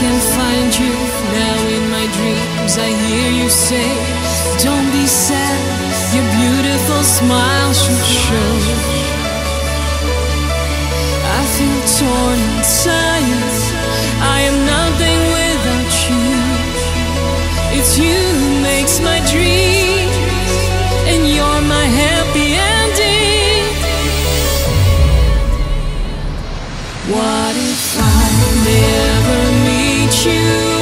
can find you now in my dreams. I hear you say, don't be sad, your beautiful smile should show. I feel torn inside, I am nothing without you. It's you who makes my dream, and you're my happy ending. What if I never meet you?